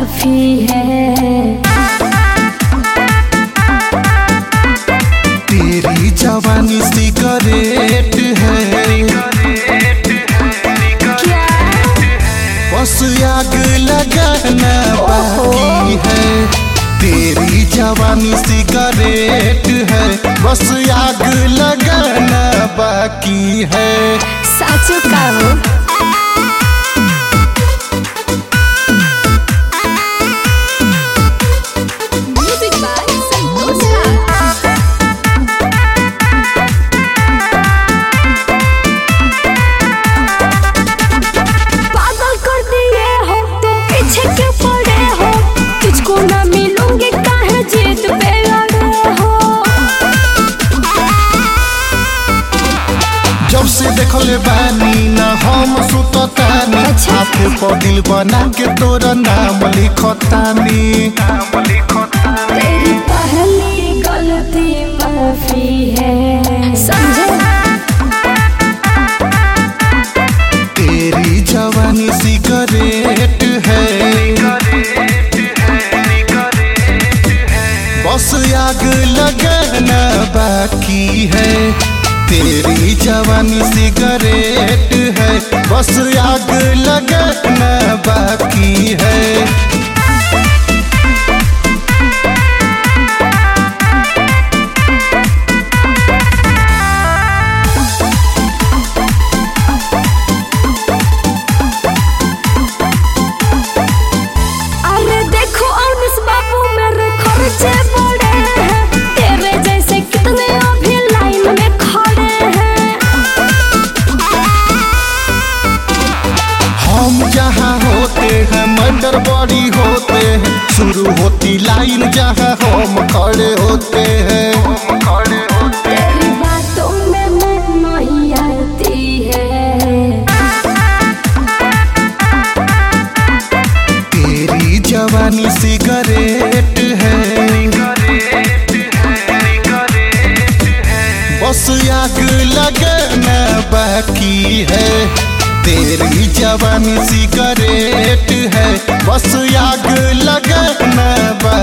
काफी है। तेरी जवानी सिगरेट है, क्या? बस आग लगाना बाकी है। तेरी जवानी सिगरेट है, बस आग लगाना बाकी है। साचो का हो? जब से देखले बानी ना हम सुततानी, हाथे पर दिल बना के तोरा नाम लिखतानी। तेरी पहली गलती माफी है, समझे? तेरी जवानी सिगरेट है, बस आग लगाना बाकी है। तेरी जवानी सिगरेट है, बस आग लगाना बाकी है। अरे देखो अनिस बाबू मेरे खर्चे बड़े हैं, तेरे जैसे कितने अभी लाइन में खड़े हैं। हम जहाँ होते हैं मर्डर बड़ी होते हैं, शुरू होती लाइन जहाँ हम खड़े होते हैं। तेरी बातों में मैं नहीं आती है। तेरी जवानी सिगरेट है, बस आग लगाना बाकी है। तेरी जवानी सिगरेट है, बस आग लगाना